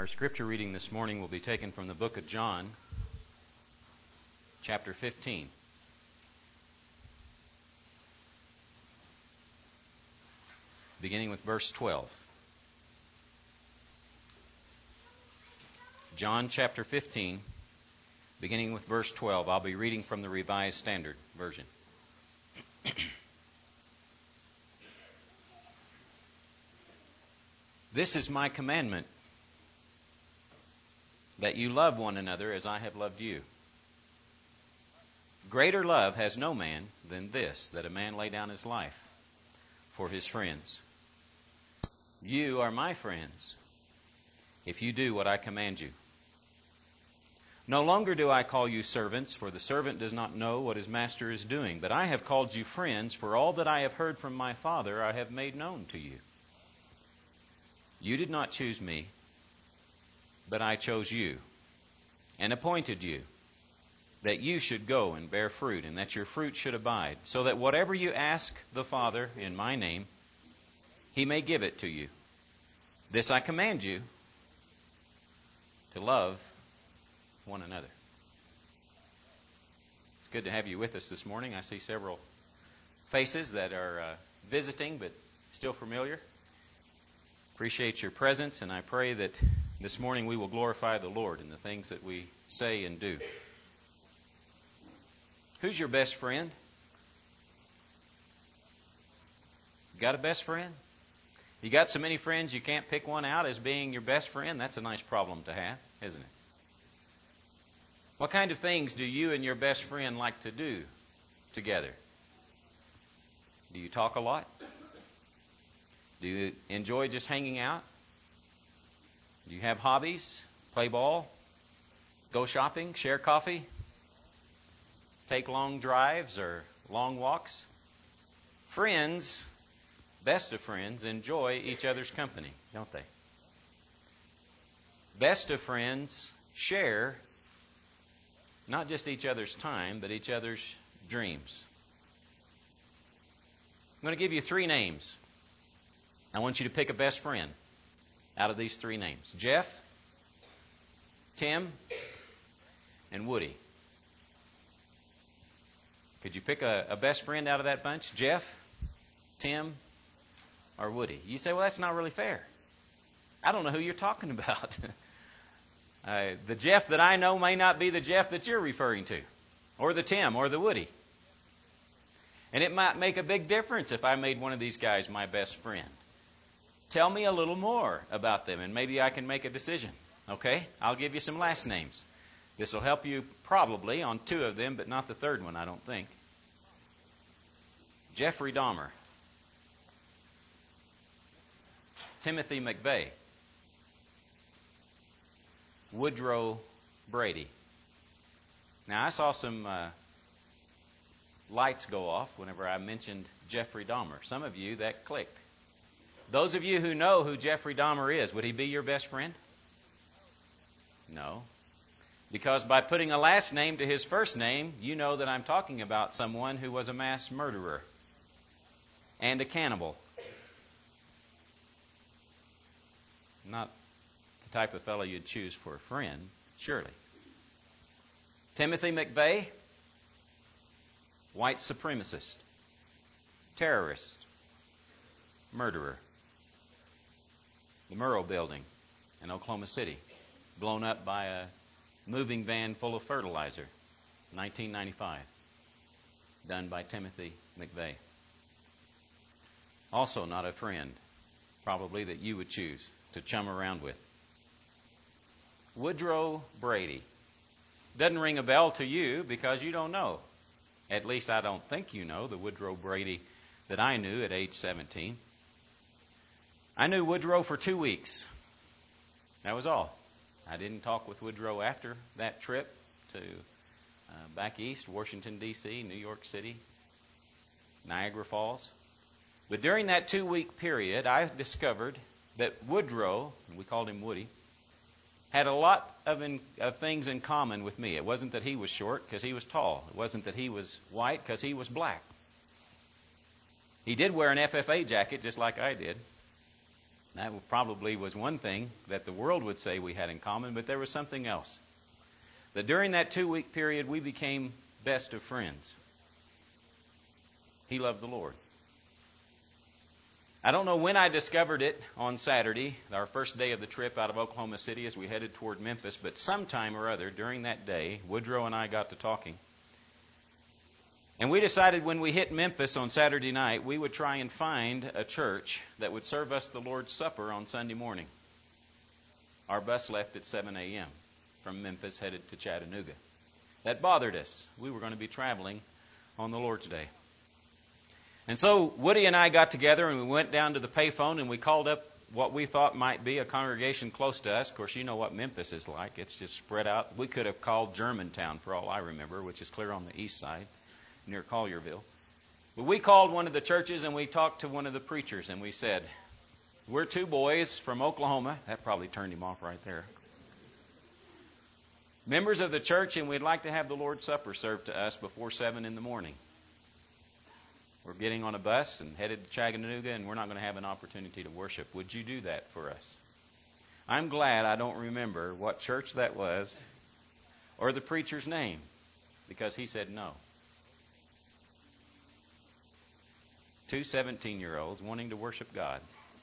Our scripture reading this morning will be taken from the book of John, chapter 15. Beginning with verse 12. John chapter 15, beginning with verse 12. I'll be reading from the Revised Standard Version. This is my commandment, that you love one another as I have loved you. Greater love has no man than this, that a man lay down his life for his friends. You are my friends, if you do what I command you. No longer do I call you servants, for the servant does not know what his master is doing. But I have called you friends, for all that I have heard from my Father I have made known to you. You did not choose me, but I chose you, and appointed you, that you should go and bear fruit, and that your fruit should abide, so that whatever you ask the Father in my name, He may give it to you. This I command you, to love one another. It's good to have you with us this morning. I see several faces that are visiting, but still familiar. Appreciate your presence, and I pray that this morning we will glorify the Lord in the things that we say and do. Who's your best friend? Got a best friend? You got so many friends you can't pick one out as being your best friend? That's a nice problem to have, isn't it? What kind of things do you and your best friend like to do together? Do you talk a lot? Do you enjoy just hanging out? Do you have hobbies? Play ball? Go shopping? Share coffee? Take long drives or long walks? Friends, best of friends, enjoy each other's company, don't they? Best of friends share not just each other's time, but each other's dreams. I'm going to give you 3 names. I want you to pick a best friend out of these 3 names. Jeff, Tim, and Woody. Could you pick a best friend out of that bunch? Jeff, Tim, or Woody? You say, well, that's not really fair. I don't know who you're talking about. The Jeff that I know may not be the Jeff that you're referring to, or the Tim, or the Woody. And it might make a big difference if I made one of these guys my best friend. Tell me a little more about them, and maybe I can make a decision. Okay? I'll give you some last names. This will help you probably on 2 of them, but not the 3rd one, I don't think. Jeffrey Dahmer. Timothy McVeigh. Woodrow Brady. Now, I saw some lights go off whenever I mentioned Jeffrey Dahmer. Some of you, that clicked. Those of you who know who Jeffrey Dahmer is, would he be your best friend? No. Because by putting a last name to his first name, you know that I'm talking about someone who was a mass murderer and a cannibal. Not the type of fellow you'd choose for a friend, surely. Timothy McVeigh, white supremacist, terrorist, murderer. The Murrow Building in Oklahoma City, blown up by a moving van full of fertilizer, 1995, done by Timothy McVeigh. Also not a friend, probably, that you would choose to chum around with. Woodrow Brady. Doesn't ring a bell to you because you don't know. At least I don't think you know the Woodrow Brady that I knew at age 17. I knew Woodrow for 2 weeks. That was all. I didn't talk with Woodrow after that trip to back east, Washington, D.C., New York City, Niagara Falls. But during that 2-week period, I discovered that Woodrow, and we called him Woody, had a lot of things in common with me. It wasn't that he was short because he was tall. It wasn't that he was white because he was black. He did wear an FFA jacket just like I did. That probably was one thing that the world would say we had in common, but there was something else. That during that 2-week period, we became best of friends. He loved the Lord. I don't know when I discovered it on Saturday, our first day of the trip out of Oklahoma City as we headed toward Memphis, but sometime or other during that day, Woodrow and I got to talking. And we decided when we hit Memphis on Saturday night, we would try and find a church that would serve us the Lord's Supper on Sunday morning. Our bus left at 7 a.m. from Memphis, headed to Chattanooga. That bothered us. We were going to be traveling on the Lord's Day. And so Woody and I got together and we went down to the payphone and we called up what we thought might be a congregation close to us. Of course, you know what Memphis is like. It's just spread out. We could have called Germantown for all I remember, which is clear on the east side, near Collierville. But we called one of the churches and we talked to one of the preachers and we said, we're two boys from Oklahoma. That probably turned him off right there. Members of the church, and we'd like to have the Lord's Supper served to us before 7 in the morning. We're getting on a bus and headed to Chattanooga, and we're not going to have an opportunity to worship. Would you do that for us? I'm glad I don't remember what church that was or the preacher's name, because he said no. 2 17-year-olds wanting to worship God.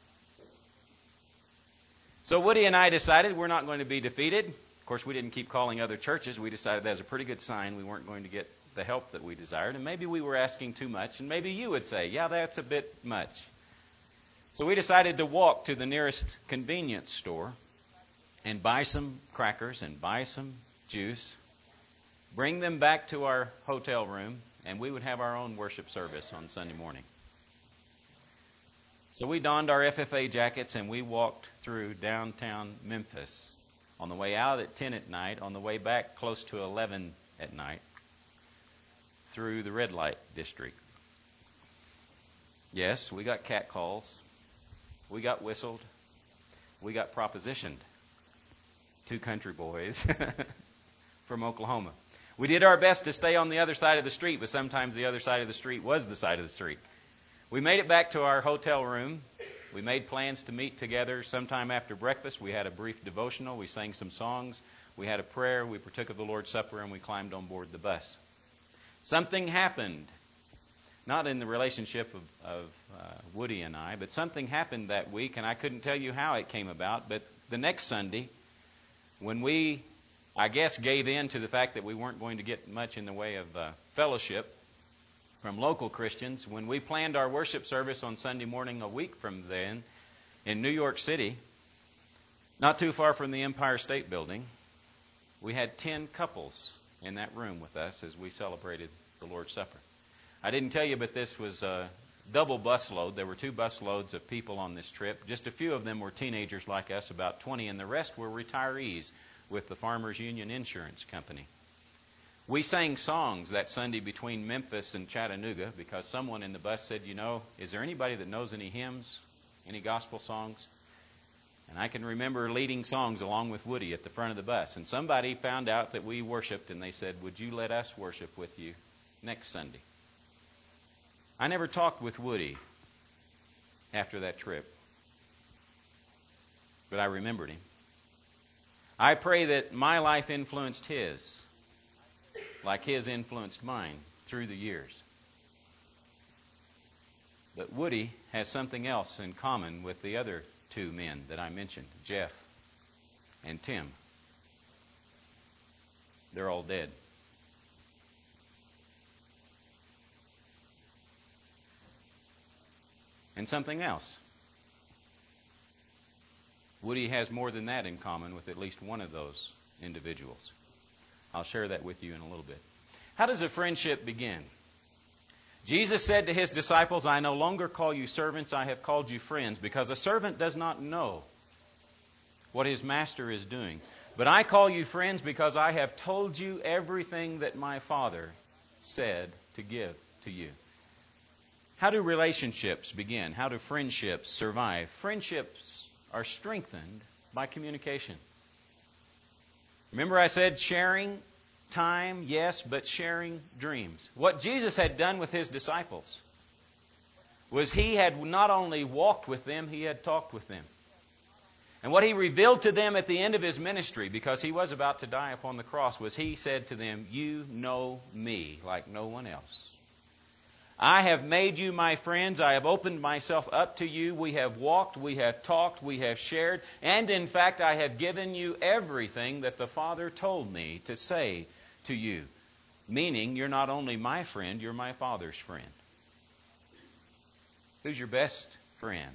So Woody and I decided we're not going to be defeated. Of course, we didn't keep calling other churches. We decided that was a pretty good sign we weren't going to get the help that we desired. And maybe we were asking too much. And maybe you would say, yeah, that's a bit much. So we decided to walk to the nearest convenience store and buy some crackers and buy some juice, bring them back to our hotel room, and we would have our own worship service on Sunday morning. So we donned our FFA jackets and we walked through downtown Memphis. On the way out at 10 at night, on the way back close to 11 at night, through the red light district. Yes, we got catcalls. We got whistled. We got propositioned. 2 country boys from Oklahoma. We did our best to stay on the other side of the street, but sometimes the other side of the street was the side of the street. We made it back to our hotel room. We made plans to meet together sometime after breakfast. We had a brief devotional. We sang some songs. We had a prayer. We partook of the Lord's Supper, and we climbed on board the bus. Something happened, not in the relationship of Woody and I, but something happened that week, and I couldn't tell you how it came about. But the next Sunday, when we, I guess, gave in to the fact that we weren't going to get much in the way of fellowship from local Christians, when we planned our worship service on Sunday morning a week from then in New York City, not too far from the Empire State Building, we had 10 couples in that room with us as we celebrated the Lord's Supper. I didn't tell you, but this was a double bus load. There were 2 bus loads of people on this trip. Just a few of them were teenagers like us, about 20, and the rest were retirees with the Farmers Union Insurance Company. We sang songs that Sunday between Memphis and Chattanooga because someone in the bus said, you know, is there anybody that knows any hymns, any gospel songs? And I can remember leading songs along with Woody at the front of the bus. And somebody found out that we worshiped, and they said, would you let us worship with you next Sunday? I never talked with Woody after that trip, but I remembered him. I pray that my life influenced his, like his influenced mine through the years. But Woody has something else in common with the other 2 men that I mentioned, Jeff and Tim. They're all dead. And something else. Woody has more than that in common with at least one of those individuals. I'll share that with you in a little bit. How does a friendship begin? Jesus said to his disciples, I no longer call you servants, I have called you friends, because a servant does not know what his master is doing. But I call you friends because I have told you everything that my Father said to give to you. How do relationships begin? How do friendships survive? Friendships are strengthened by communication. Remember I said sharing time, yes, but sharing dreams. What Jesus had done with his disciples was he had not only walked with them, he had talked with them. And what he revealed to them at the end of his ministry, because he was about to die upon the cross, was he said to them, you know me like no one else. I have made you my friends. I have opened myself up to you. We have walked, we have talked, we have shared. And in fact, I have given you everything that the Father told me to say to you. Meaning, you're not only my friend, you're my Father's friend. Who's your best friend?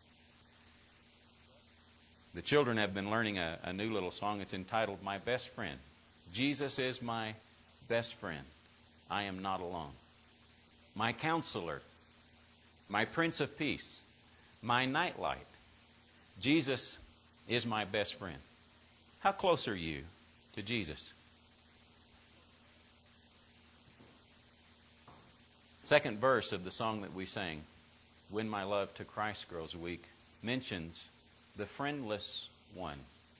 The children have been learning a new little song. It's entitled, My Best Friend. Jesus is my best friend. I am not alone. My counselor, my Prince of Peace, my nightlight. Jesus is my best friend. How close are you to Jesus? Second verse of the song that we sang, When My Love to Christ Grows Weak, mentions the friendless one.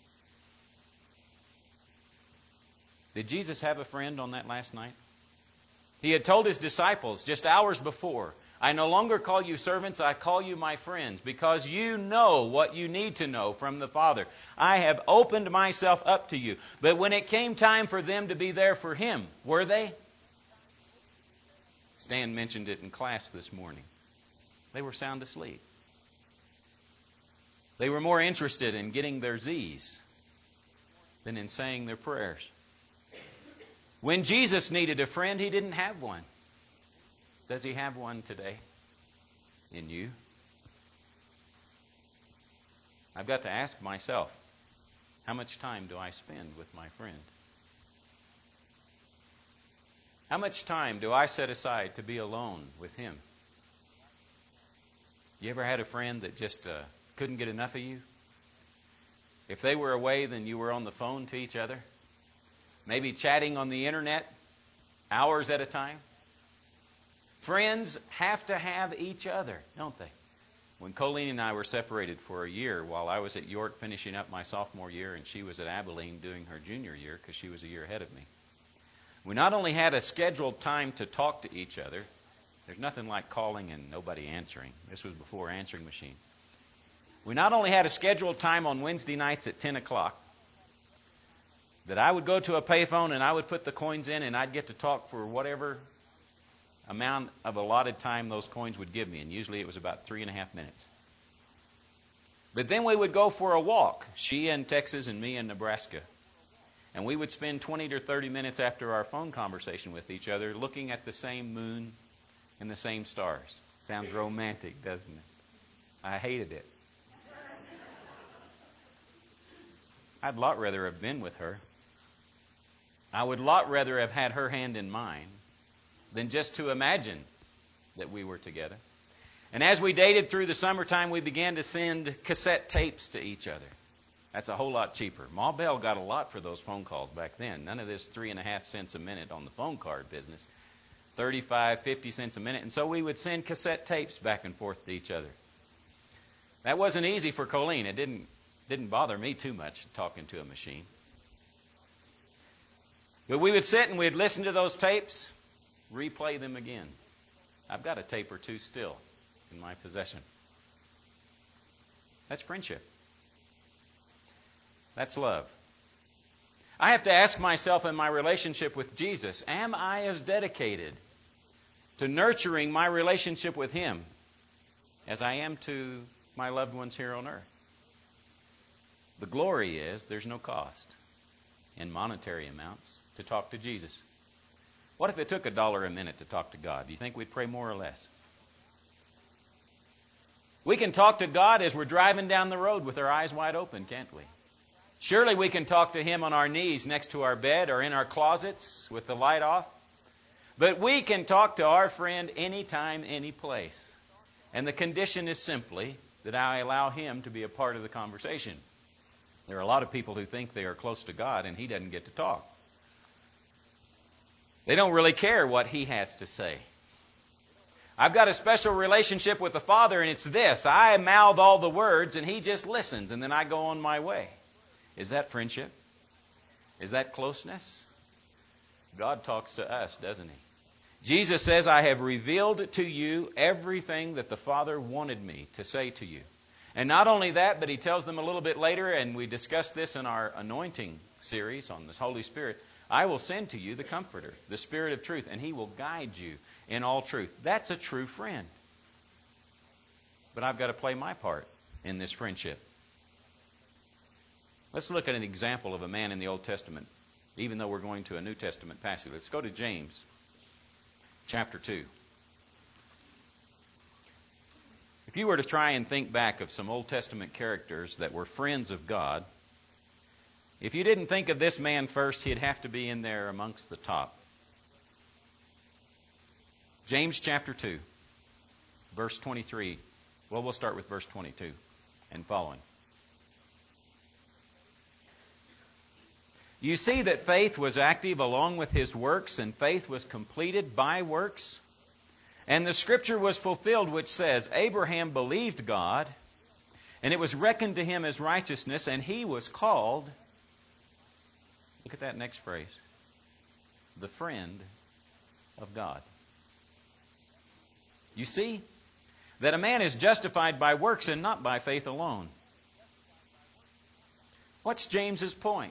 Did Jesus have a friend on that last night? He had told his disciples just hours before, I no longer call you servants, I call you my friends, because you know what you need to know from the Father. I have opened myself up to you. But when it came time for them to be there for him, were they? Stan mentioned it in class this morning. They were sound asleep. They were more interested in getting their Z's than in saying their prayers. When Jesus needed a friend, he didn't have one. Does he have one today in you? I've got to ask myself, how much time do I spend with my friend? How much time do I set aside to be alone with him? You ever had a friend that just couldn't get enough of you? If they were away, then you were on the phone to each other. Maybe chatting on the internet hours at a time. Friends have to have each other, don't they? When Colleen and I were separated for a year while I was at York finishing up my sophomore year and she was at Abilene doing her junior year because she was a year ahead of me. We not only had a scheduled time to talk to each other, there's nothing like calling and nobody answering. This was before answering machine. We not only had a scheduled time on Wednesday nights at 10 o'clock, that I would go to a payphone and I would put the coins in and I'd get to talk for whatever amount of allotted time those coins would give me. And usually it was about 3.5 minutes. But then we would go for a walk, she in Texas and me in Nebraska. And we would spend 20 to 30 minutes after our phone conversation with each other looking at the same moon and the same stars. Sounds romantic, doesn't it? I hated it. I'd a lot rather have been with her. I would a lot rather have had her hand in mine than just to imagine that we were together. And as we dated through the summertime, we began to send cassette tapes to each other. That's a whole lot cheaper. Ma Bell got a lot for those phone calls back then. None of this 3.5 cents a minute on the phone card business. 35, 50 cents a minute. And so we would send cassette tapes back and forth to each other. That wasn't easy for Colleen. It didn't bother me too much talking to a machine. But we would sit and we'd listen to those tapes, replay them again. I've got a tape or two still in my possession. That's friendship. That's love. I have to ask myself in my relationship with Jesus, am I as dedicated to nurturing my relationship with him as I am to my loved ones here on earth? The glory is there's no cost in monetary amounts to talk to Jesus. What if it took $1 a minute to talk to God? Do you think we'd pray more or less? We can talk to God as we're driving down the road with our eyes wide open, can't we? Surely we can talk to him on our knees next to our bed or in our closets with the light off. But we can talk to our friend anytime, any place. And the condition is simply that I allow him to be a part of the conversation. There are a lot of people who think they are close to God and he doesn't get to talk. They don't really care what he has to say. I've got a special relationship with the Father, and it's this. I mouth all the words and he just listens and then I go on my way. Is that friendship? Is that closeness? God talks to us, doesn't he? Jesus says, I have revealed to you everything that the Father wanted me to say to you. And not only that, but he tells them a little bit later, and we discussed this in our anointing series on this Holy Spirit, I will send to you the Comforter, the Spirit of truth, and He will guide you in all truth. That's a true friend. But I've got to play my part in this friendship. Let's look at an example of a man in the Old Testament, even though we're going to a New Testament passage. Let's go to James chapter 2. If you were to try and think back of some Old Testament characters that were friends of God, if you didn't think of this man first, he'd have to be in there amongst the top. James chapter 2, verse 23. Well, we'll start with verse 22 and following. You see that faith was active along with his works, and faith was completed by works. And the scripture was fulfilled which says, Abraham believed God, and it was reckoned to him as righteousness, and he was called, look at that next phrase, the friend of God. You see that a man is justified by works and not by faith alone. What's James's point?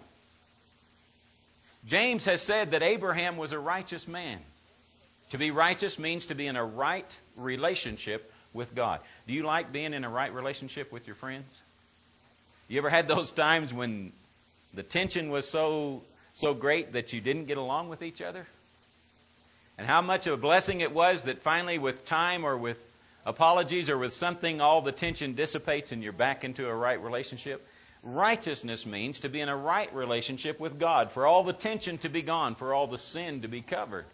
James has said that Abraham was a righteous man. To be righteous means to be in a right relationship with God. Do you like being in a right relationship with your friends? You ever had those times when the tension was so great that you didn't get along with each other? And how much of a blessing it was that finally with time or with apologies or with something, all the tension dissipates and you're back into a right relationship? Righteousness means to be in a right relationship with God, for all the tension to be gone, for all the sin to be covered.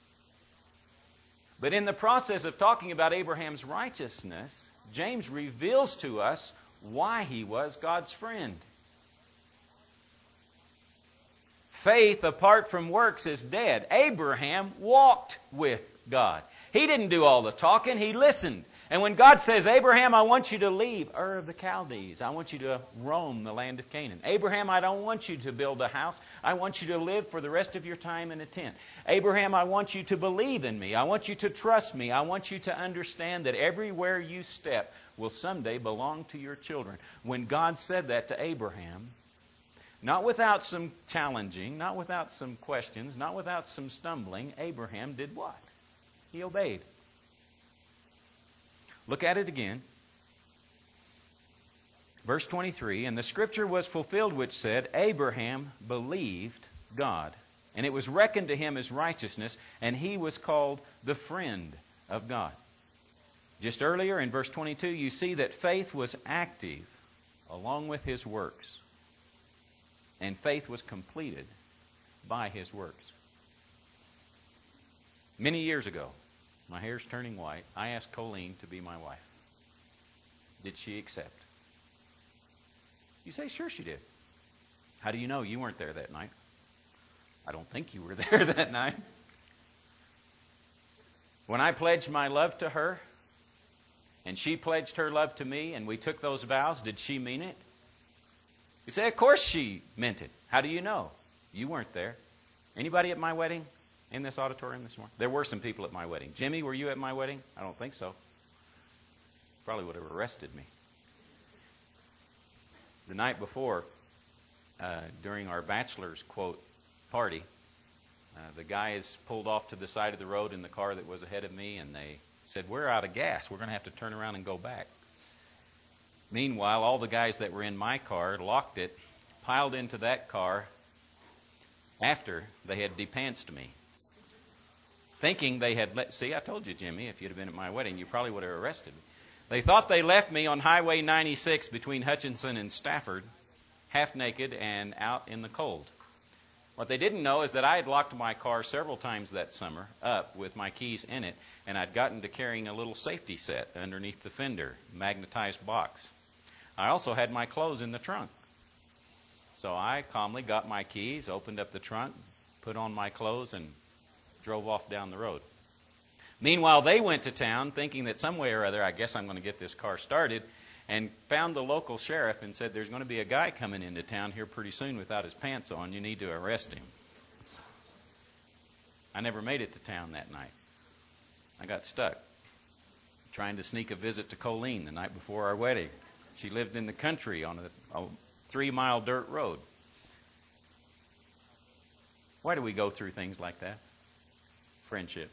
But in the process of talking about Abraham's righteousness, James reveals to us why he was God's friend. Faith apart from works is dead. Abraham walked with God. He didn't do all the talking, he listened. And when God says, Abraham, I want you to leave Ur of the Chaldees. I want you to roam the land of Canaan. Abraham, I don't want you to build a house. I want you to live for the rest of your time in a tent. Abraham, I want you to believe in me. I want you to trust me. I want you to understand that everywhere you step will someday belong to your children. When God said that to Abraham, not without some challenging, not without some questions, not without some stumbling, Abraham did what? He obeyed. Look at it again. Verse 23, and the scripture was fulfilled which said, Abraham believed God, and it was reckoned to him as righteousness, and he was called the friend of God. Just earlier in verse 22, you see that faith was active along with his works, and faith was completed by his works. Many years ago, my hair's turning white, I asked Colleen to be my wife. Did she accept? You say, sure she did. How do you know? You weren't there that night. I don't think you were there that night. When I pledged my love to her, and she pledged her love to me, and we took those vows, did she mean it? You say, of course she meant it. How do you know? You weren't there. Anybody at my wedding? In this auditorium this morning? There were some people at my wedding. Jimmy, were you at my wedding? I don't think so. Probably would have arrested me. The night before, during our bachelor's quote party, the guys pulled off to the side of the road in the car that was ahead of me, and they said, we're out of gas. We're going to have to turn around and go back. Meanwhile, all the guys that were in my car locked it, piled into that car after they had depantsed me. Thinking they had see, I told you, Jimmy, if you'd have been at my wedding, you probably would have arrested me. They thought they left me on Highway 96 between Hutchinson and Stafford, half naked and out in the cold. What they didn't know is that I had locked my car several times that summer up with my keys in it, and I'd gotten to carrying a little safety set underneath the fender, magnetized box. I also had my clothes in the trunk. So I calmly got my keys, opened up the trunk, put on my clothes, and drove off down the road. Meanwhile, they went to town thinking that some way or other, I guess I'm going to get this car started, and found the local sheriff and said, there's going to be a guy coming into town here pretty soon without his pants on. You need to arrest him. I never made it to town that night. I got stuck trying to sneak a visit to Colleen the night before our wedding. She lived in the country on a 3-mile dirt road. Why do we go through things like that? Friendship.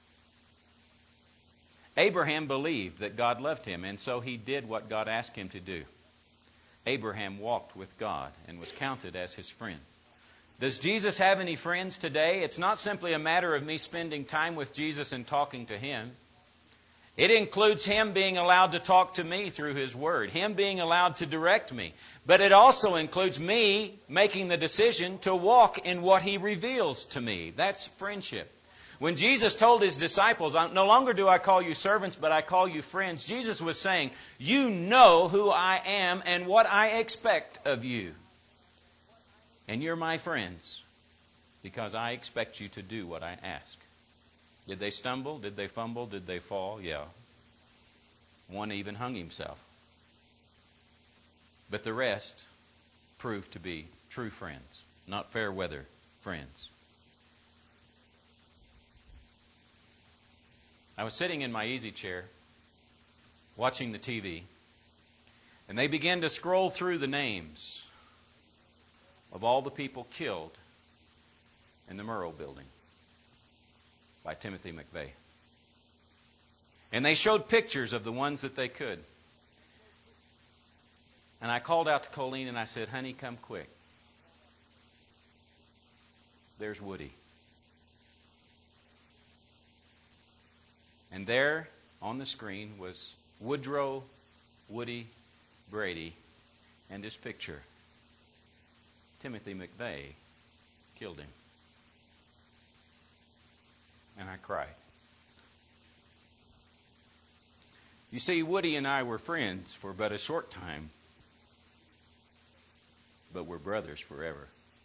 Abraham believed that God loved him, and so he did what God asked him to do. Abraham walked with God and was counted as his friend. Does Jesus have any friends today? It's not simply a matter of me spending time with Jesus and talking to Him. It includes Him being allowed to talk to me through His Word, Him being allowed to direct me. But it also includes me making the decision to walk in what He reveals to me. That's friendship. When Jesus told His disciples, "No longer do I call you servants, but I call you friends," Jesus was saying, "You know who I am and what I expect of you. And you're my friends because I expect you to do what I ask." Did they stumble? Did they fumble? Did they fall? Yeah. One even hung himself. But the rest proved to be true friends, not fair weather friends. I was sitting in my easy chair watching the TV, and they began to scroll through the names of all the people killed in the Murrow building by Timothy McVeigh. And they showed pictures of the ones that they could. And I called out to Colleen and I said, "Honey, come quick. There's Woody." And there on the screen was Woodrow Woody Brady and his picture. Timothy McVeigh killed him. And I cried. You see, Woody and I were friends for but a short time, but we're brothers forever.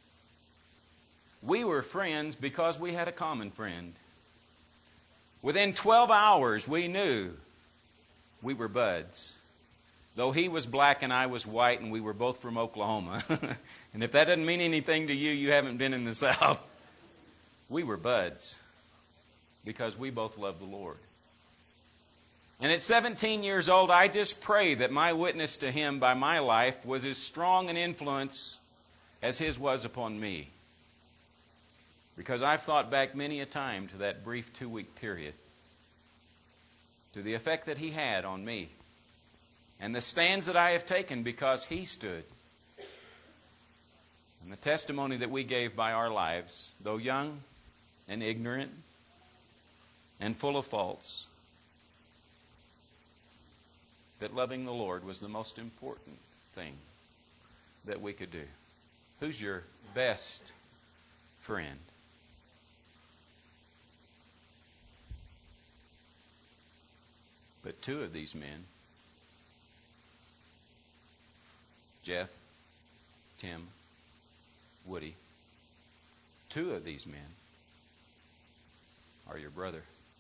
We were friends because we had a common friend. Within 12 hours, we knew we were buds. Though he was black and I was white and we were both from Oklahoma. And if that doesn't mean anything to you, you haven't been in the South. We were buds because we both loved the Lord. And at 17 years old, I just pray that my witness to him by my life was as strong an influence as his was upon me. Because I've thought back many a time to that brief 2-week period, to the effect that he had on me, and the stands that I have taken because he stood, and the testimony that we gave by our lives, though young and ignorant and full of faults, that loving the Lord was the most important thing that we could do. Who's your best friend? But 2 of these men, Jeff, Tim, Woody, 2 of these men are your brother.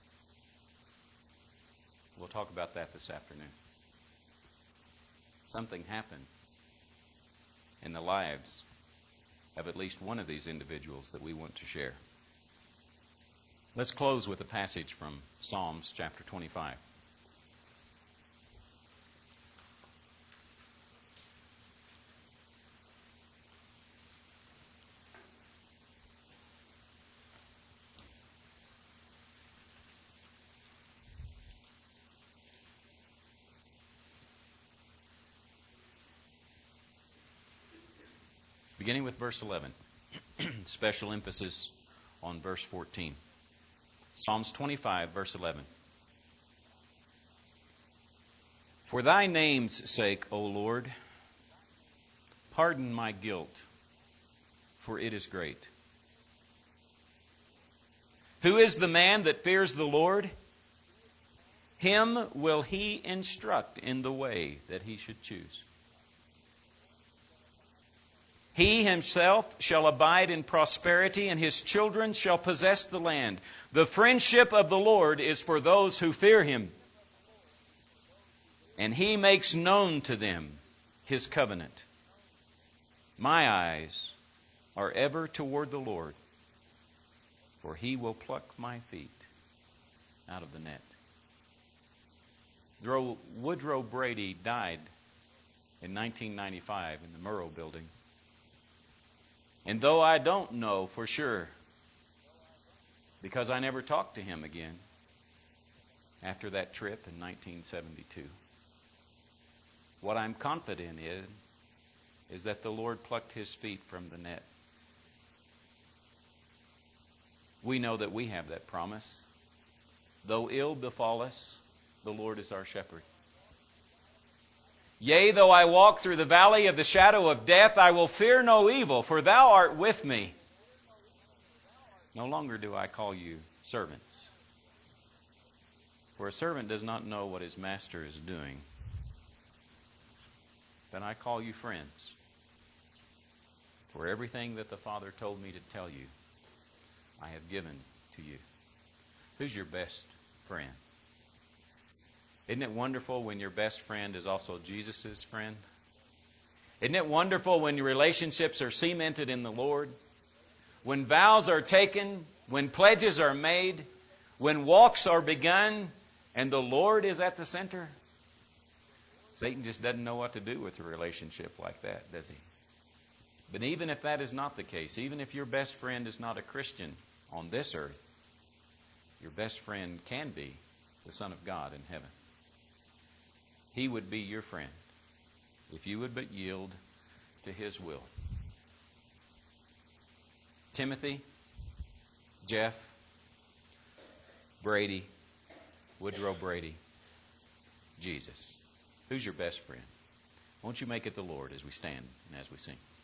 We'll talk about that this afternoon. Something happened in the lives of at least one of these individuals that we want to share. Let's close with a passage from Psalms chapter 25. Beginning with verse 11. Special emphasis on verse 14. Psalms 25, verse 11. For thy name's sake, O Lord, pardon my guilt, for it is great. Who is the man that fears the Lord? Him will he instruct in the way that he should choose. He himself shall abide in prosperity, and his children shall possess the land. The friendship of the Lord is for those who fear him, and he makes known to them his covenant. My eyes are ever toward the Lord, for he will pluck my feet out of the net. Woodrow Brady died in 1995 in the Murrow building. And though I don't know for sure, because I never talked to him again after that trip in 1972, what I'm confident in is that the Lord plucked his feet from the net. We know that we have that promise. Though ill befall us, the Lord is our shepherd. Yea, though I walk through the valley of the shadow of death, I will fear no evil, for thou art with me. No longer do I call you servants, for a servant does not know what his master is doing. But I call you friends, for everything that the Father told me to tell you, I have given to you. Who's your best friend? Isn't it wonderful when your best friend is also Jesus' friend? Isn't it wonderful when your relationships are cemented in the Lord? When vows are taken, when pledges are made, when walks are begun, and the Lord is at the center? Satan just doesn't know what to do with a relationship like that, does he? But even if that is not the case, even if your best friend is not a Christian on this earth, your best friend can be the Son of God in heaven. He would be your friend if you would but yield to his will. Timothy, Jeff, Brady, Woodrow Brady, Jesus. Who's your best friend? Won't you make it the Lord as we stand and as we sing?